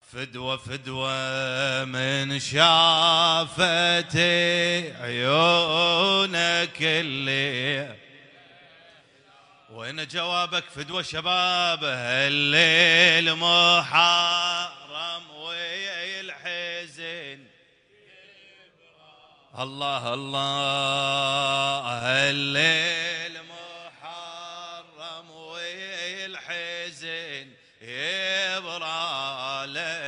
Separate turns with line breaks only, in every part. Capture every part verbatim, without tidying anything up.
فدوة فدوة من شافتي عيونك اللي وين جوابك فدوة شباب هالليل محرم ويا الحزن الله الله هالليل محرم ويا الحزن يبراله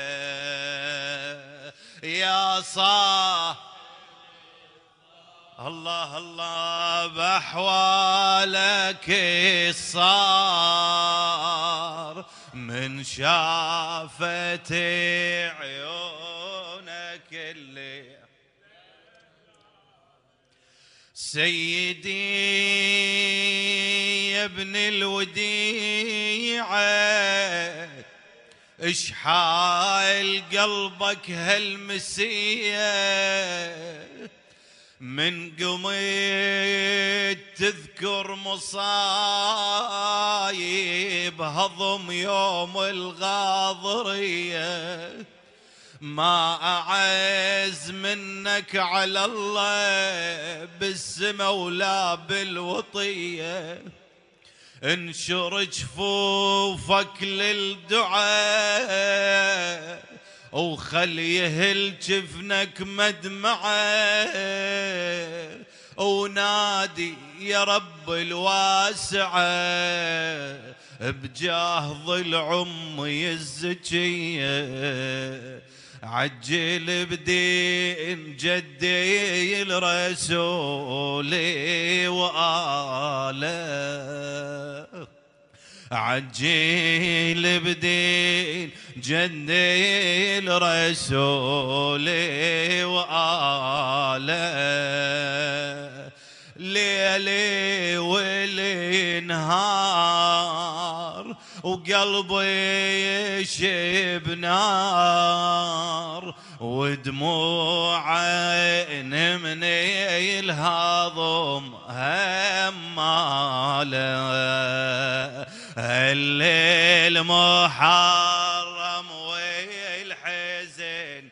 يا صاح الله الله بأحوالك الصار من شافتي عيونك اللي سيدي يا ابن الوديعة اشحال قلبك هالمسية من قميت تذكر مصايب هضم يوم الغاضرية ما أعز منك على الله بالسما ولا بالوطية انشر جفوفك للدعاء وخل يهل جفنك مدمعه ونادي يا رب الواسعه بجاه ضلع امي الزكيه عجل بدين جدي الرسول وآله عجل بدين جدي الرسول وآله ليلي والنهار وقلبي يشب نار ودموع عين من الهضم هماله الليل محرم والحزن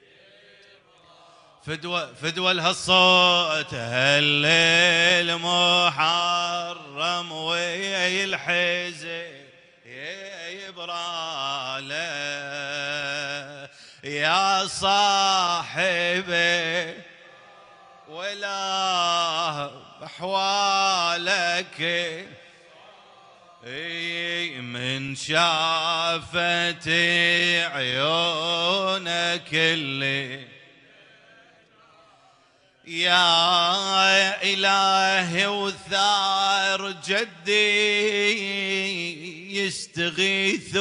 فدوة فدوة لهالصوت الليل محرم والحزن يبراله يا صاحبي ولا احوالك من شافتي عيونك اللي يا إلهي وثار جدي يستغيث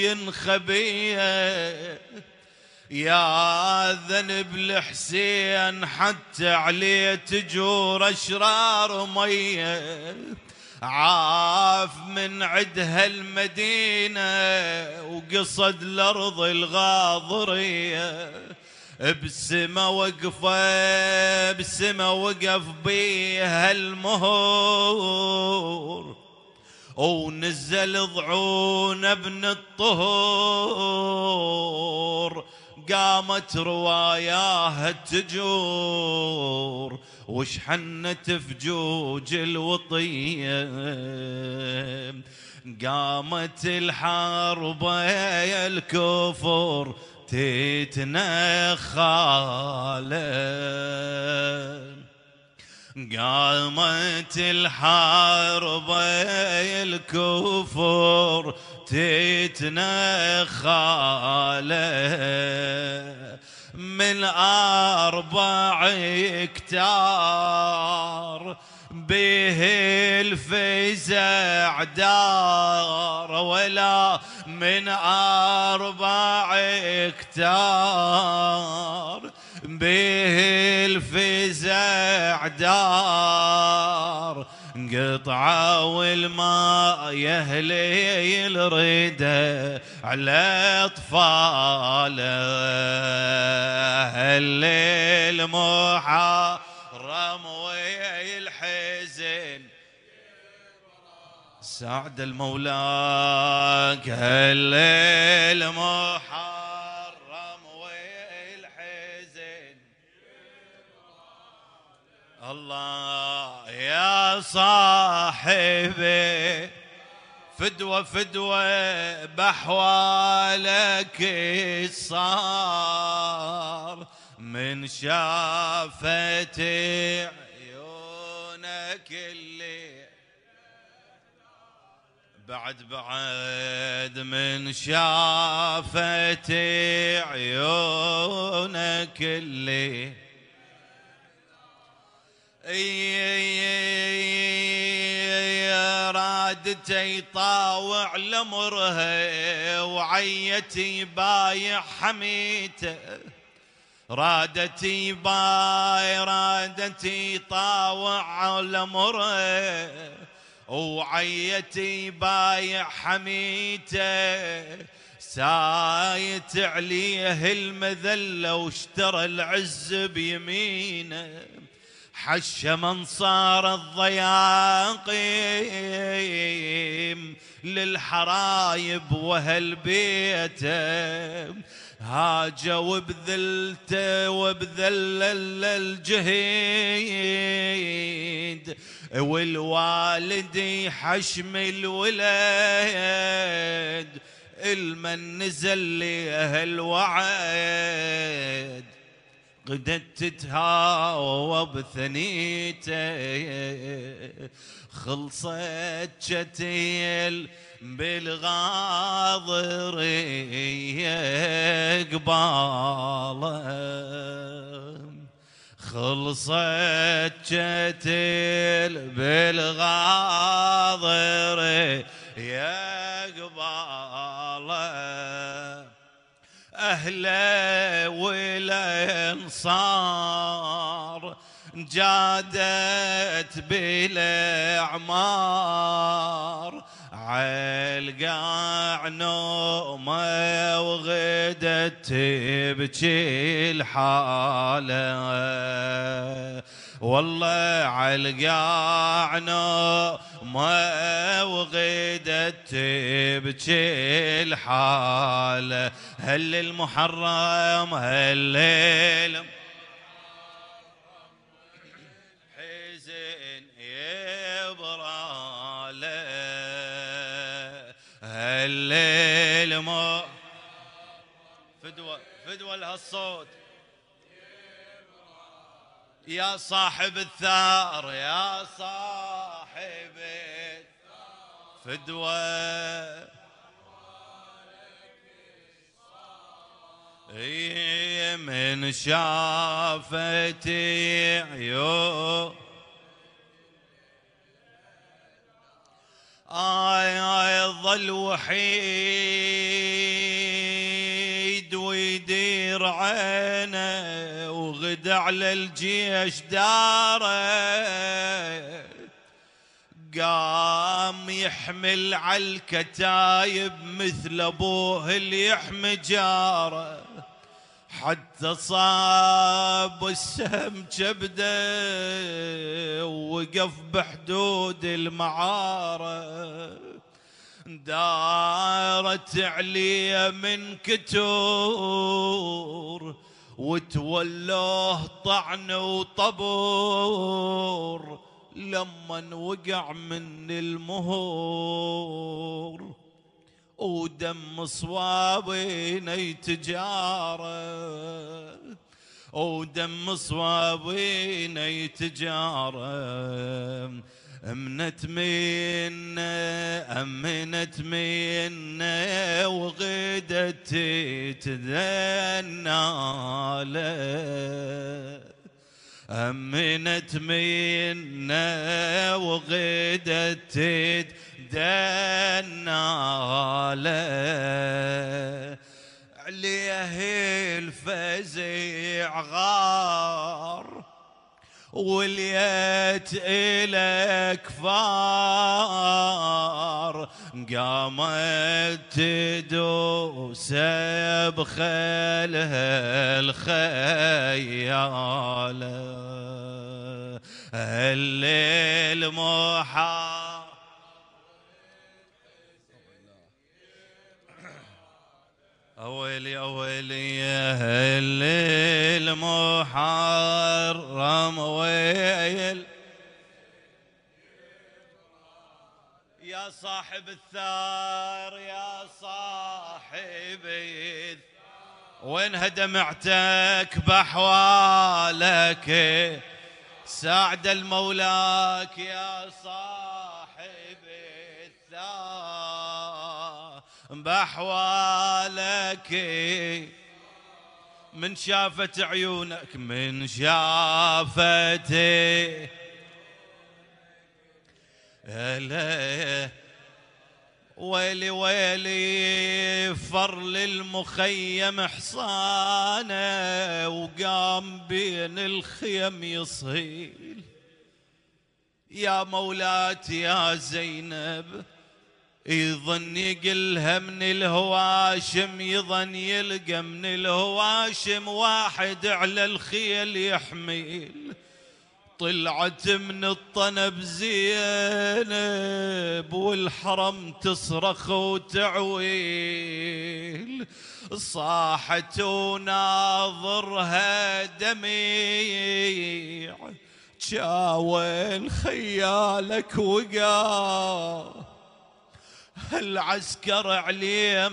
وينخبيه يا ذنب الحسين حتى عليه تجور أشرار ميه عاف من عدها المدينة وقصد الأرض الغاضرية بسما وقفه بسما وقف بيها المهور ونزل ضعون ابن الطهور قامت رواياه التجور وشحنت فجوج الوطية قامت الحرب يا الكفر تتنخاله قامت الحرب الكفر تتنخاله من أربع اكتار به الفزع دار ولا من أربع اكتار به الفزع دار قطعة والماء يهلي الردى على أطفاله الليل محرم ويا الحزن سعد المولاك الليل محرم الله يا صاحبي فدوة فدوة بحوالك صار من شافت عيونك اللي بعد بعد من شافت عيونك اللي رادتي طاوع لمرها وعيتي بايع حميته رادتي باي رادتي طاوع لمرها وعيتي بايع حميته سايت عليه المذلة واشترى العز بيمينه حش من صار الضياقيم للحرايب وهل بيته هاجوا بذلته وبذل الجهيد والوالد حشم الولد المن نزل ليه الوعد قدت تتهاوى بثنيته خلصت شتيل بالغاضرية قباله خلصت شتيل بالغاضرية قباله أهله والأنصار جادت بالأعمار عالقاع نومه وغدت تبكي الحالة والله عالقاع نومه وغدت تبكي الحالة هل المحرم هل المحرم حزن يبراله هل الم فدوة فدوة لهالصوت يا صاحب الثار يا صاحب فدوة من شافت عيون آي آي ظل وحيد ويدير عينه وغد على الجيش داره قام يحمل على الكتايب مثل ابوه اللي يحمي جاره حتى صاب السهم كبده ووقف بحدود المعارة دارت عليه من كتور وتولوه طعن وطبور لمن وقع من المهور ودم صوابين يتجاره ودم صوابين يتجاره امنت منا امنت منا وغدت تدنى له امنت منا وغدت تدنى له عليه الفزع غار وليت إلك فار قامت تدوس بخيلها الخيالة الليل محا ويلي يا ويلي يا الليل محرم ويل يا صاحب الثار يا صاحب الثار وين دمعتك بحوالك ساعد المولاك يا صاحب الثار بحوالك من شافت عيونك من شافت هلا ويلي ويلي فر للمخيم حصانه وقام بين الخيم يصيل يا مولاتي يا زينب يظن يقلها من الهواشم يظن يلقى من الهواشم واحد على الخيل يحميل طلعت من الطنب زينب والحرم تصرخ وتعويل صاحت وناظرها دميع جاوين خيالك وقع العسكر عليه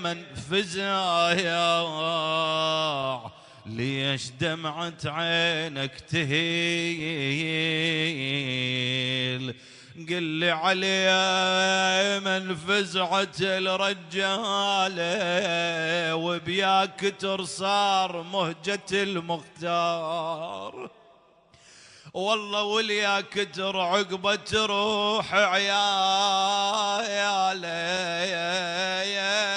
منفزع ليش دمعة عينك تهيل قل لي عليه من فزعة الرجالة وبيا كتر صار مهجة المختار والله وليا كتر عقبة تروح عياله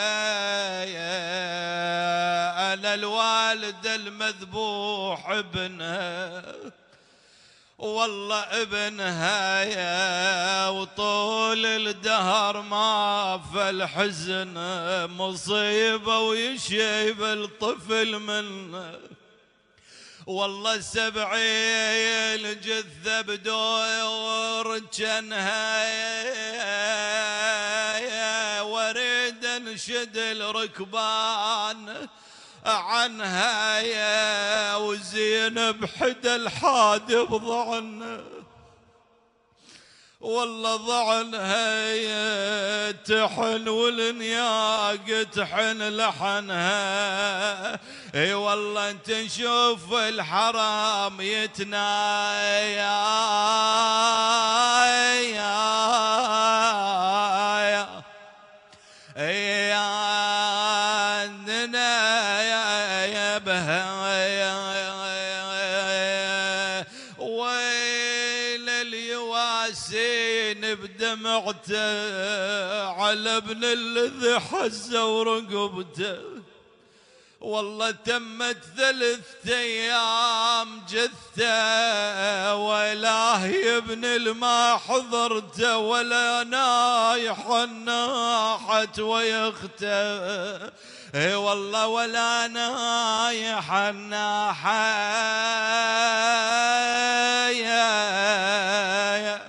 أنا الوالد المذبوح ابنها والله ابنها يا وطول الدهر ما في الحزن مصيبة ويشيب الطفل منه والله سبعين جثة بدور جنها وريد انشد الركبان عنها يا وزينب حد الحاد بضعن والله ضعنها يا تحن والنياق تحن لحنها اي والله انت نشوف الحرام يتنايا بدمعته على ابن الذي حزه ورقبته والله تمت ثلاث ايام جثه ولا يا ابن الما حضرته ولا نايح ناحت ويخته اي والله ولا نايح ناحت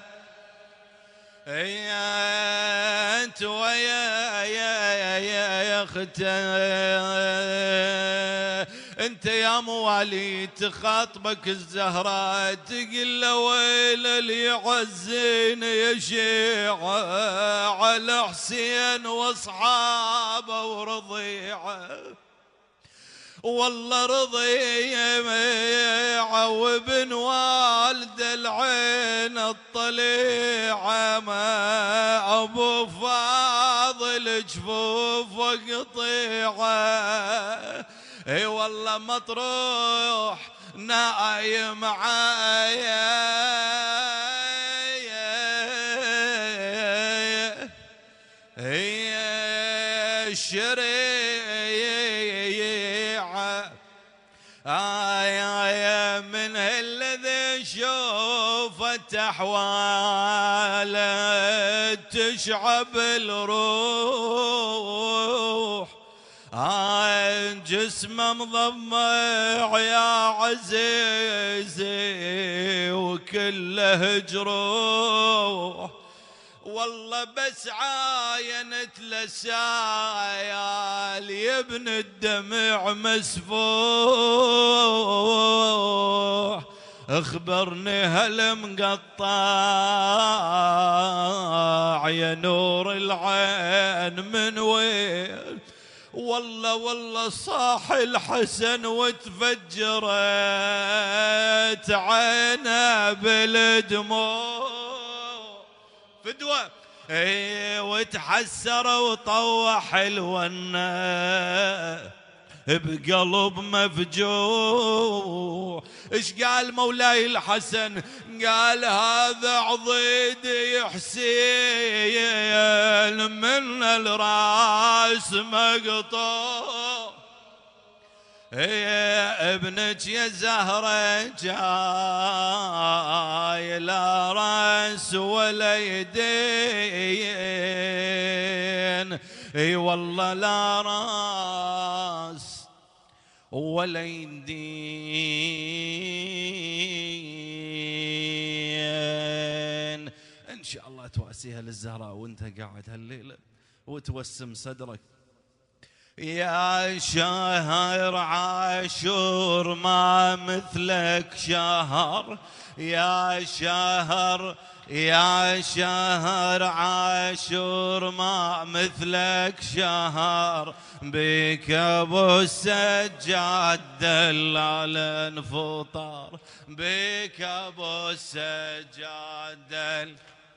انت ويا يا يا اختي انت يا موالي تخاطبك الزهراء تقول له ويل اللي يعزين يا شيعة على حسين واصحابه ورضيعه والله رضيعه وابن والد العين الطليعه ما ابو فاضل جفوفه قطيعه اي والله مطروح نايم عايا هي الشريعه آية من الذي شوفت أحواله تشعب الروح آية جسمه مضمع يا عزيزي وكله جروح والله بس عاينت لسايال يبن الدمع مسفوح اخبرني هل مقطع يا نور العين من وين؟ والله والله صاح الحسن وتفجرت عينه بالدموع فدوة اي وتحسر وطوح الونه بقلب مفجوع. ايش قال مولاي الحسن؟ قال هذا عضيدي حسين من الراس مقطوع. يا ابنك يا زهرة جاي لا راس ولا يدين، اي والله لا راس ولا يدين. ان شاء الله تواسيها للزهراء وانت قاعد هالليله وتوسم صدرك. يا شهر عاشور ما مثلك شهر، يا شهر يا شهر عاشور ما مثلك شهر، بك ابو السجاد دل على انفطار، بك ابو السجاد دل.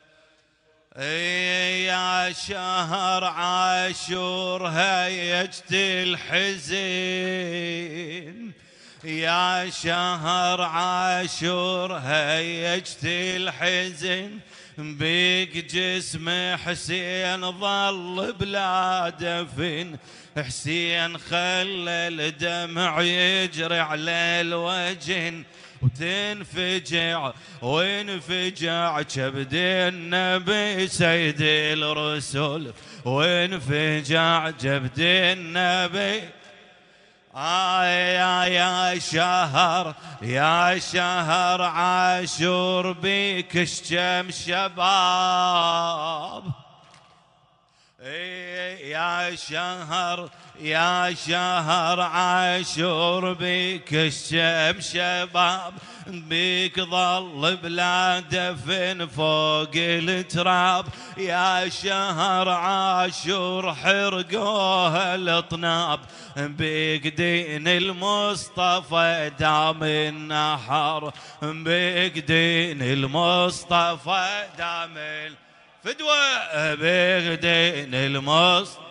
يا شهر عاشور هيجت الحزين، يا شهر عاشور هيجت الحزن، بيك جسم حسين ظل بلا دفن، حسين خلى الدمع يجري على الوجن، وتنفجع وانفجع كبد النبي سيد الرسل، وانفجع كبد النبي. آه يا يا شهر يا شهر عاشور بيك الشم شباب، يا شهر يا شهر عاشور بيك الشم شباب، بيك ظل بلا دفن فوق التراب، يا شهر عاشور حرقوها الاطناب، بيك دين المصطفى دام النحر، بيك دين المصطفى دام فدوة، بيك دين المصطفى.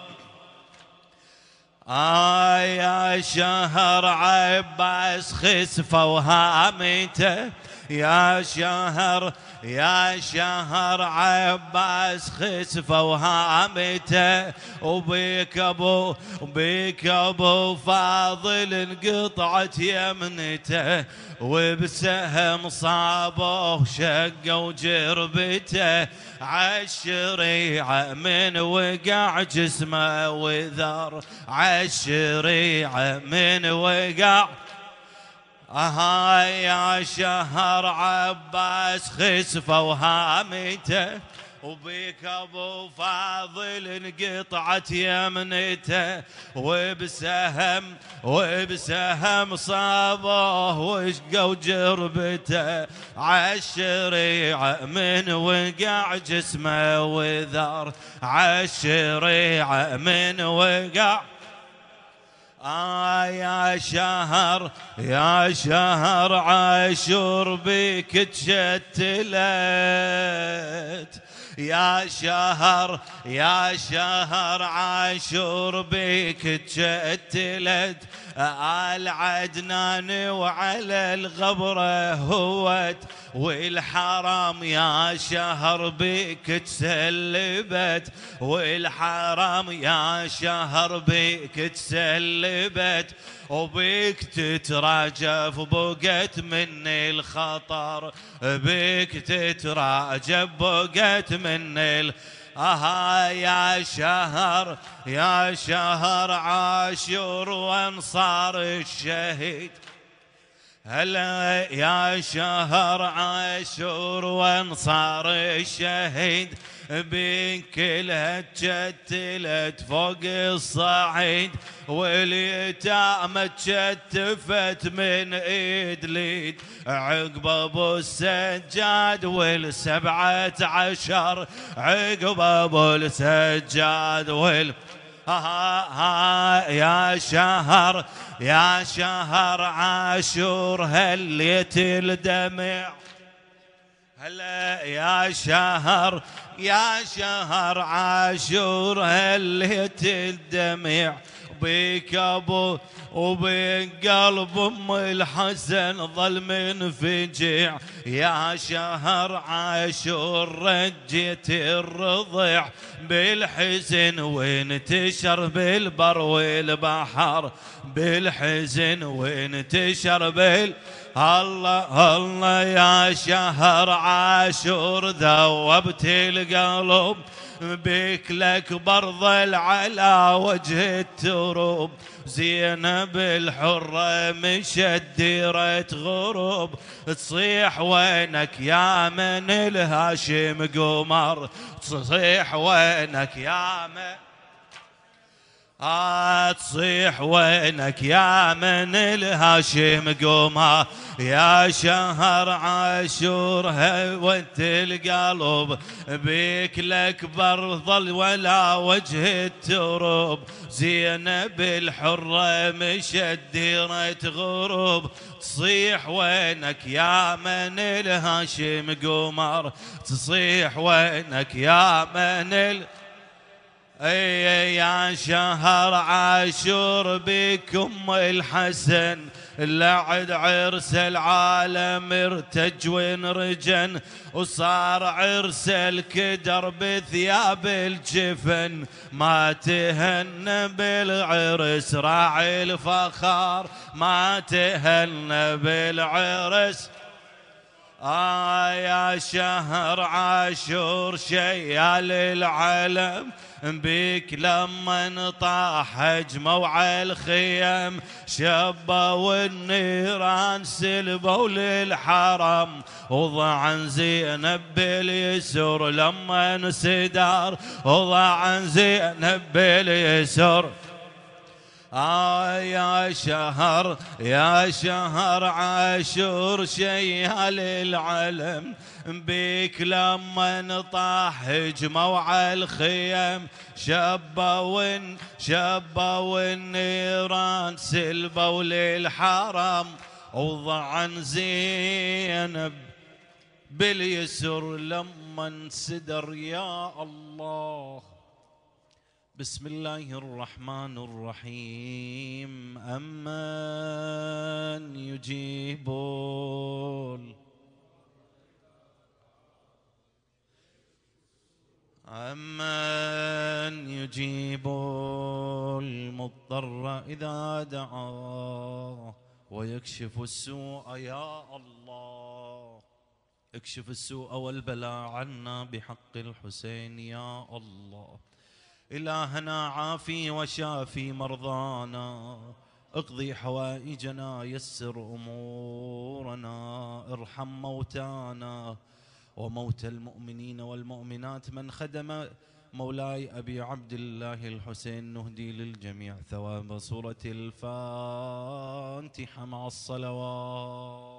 آه يا شهر عباس خسفة وهامته، يا شهر يا شهر عباس خسفة وهامته، وبيك ابو وبيك ابو فاضل انقطعت يمنته، وبسهم صابه شقوا جربته، عالشريعة من وقع جسمه وذر، عالشريعة من وقع. آها يا شهر عباس خسفة وهامته، وبيك ابو فاضل انقطعت يمنته، وبسهم وبسهم صابه وشقوا جربته، عالشريعة من وقع جسمه وذر، عالشريعة من وقع. آه يا شهر يا شهر عاشور بيك تشتلت، يا شهر يا شهر عاشور بيك تشتلت، آل عدنان وعلى الغبرة هوت، والحرام يا شهر بيك تسلبت، والحرام يا شهر بيك تسلبت، وبيك تتراجف بقت مني الخطر، بيك تتراجف بقت مني الخطر. آها يا شهر يا شهر عاشور وانصار الشهيد، هلا يا شهر عاشور وانصار الشهيد، بين كلها تشتلت فوق الصعيد، واليتامى تشتفت من ايد ليد. عقب ابو السجاد والسبعة عشر، عقب ابو السجاد وال ها ها يا شهر يا شهر عاشور هليت الدمع. هلا يا شهر يا شهر عاشور هليت الدمع. بيك ابو وبين قلب ام الحسن ظل منفجع. يا شهر عاشور رجيت الرضع بالحزن، وانتشر بالبر والبحر بالحزن، وانتشر بال الله الله. يا شهر عاشور ذوبت القلب، بك الأكبر ظل على وجه التروب. زينب الحرة مشديرة غروب، تصيح وينك يا من الهاشم قمر، تصيح وينك يا من آه تصيح وينك يا من الهاشم قمر. يا شهر عاشور هونت القلب، بيك الأكبر ظل ولا وجه التروب. زينب الحرة مشديرة غروب، تصيح وينك يا من الهاشم قمر، تصيح وينك يا من ال اي يا شهر عاشور بكم الحسن، لعد عرس العالم ارتج وانرجن، وصار عرس الكدر بثياب الجفن. ما تهن بالعرس راعي الفخار، ما تهن بالعرس. آه يا شهر عاشور شيال العلم، بيك لما طاح هجموا على الخيم. شبوا النيران سلبوا للحرم، وضعن زينب باليسر لما انسدار، وضعن زينب باليسر. آه يا شهر يا شهر عاشور شيال العلم، بيك لما طاح هجموا على الخيم. شبوا شبوا النيران سلبوا للحرم، وضعن زينب باليسر لما انسدر. يا الله. بسم الله الرحمن الرحيم. أمن يجيب أمن يجيب المضطر إذا دعاه، ويكشف السوء. يا الله اكشف السوء والبلاء عنا بحق الحسين. يا الله إلهنا عافي وشافي مرضانا، اقضي حوائجنا يسر أمورنا، ارحم موتانا وموتى المؤمنين والمؤمنات من خدم مولاي أبي عبد الله الحسين. نهدي للجميع ثواب سورة الفاتحة مع الصلوات.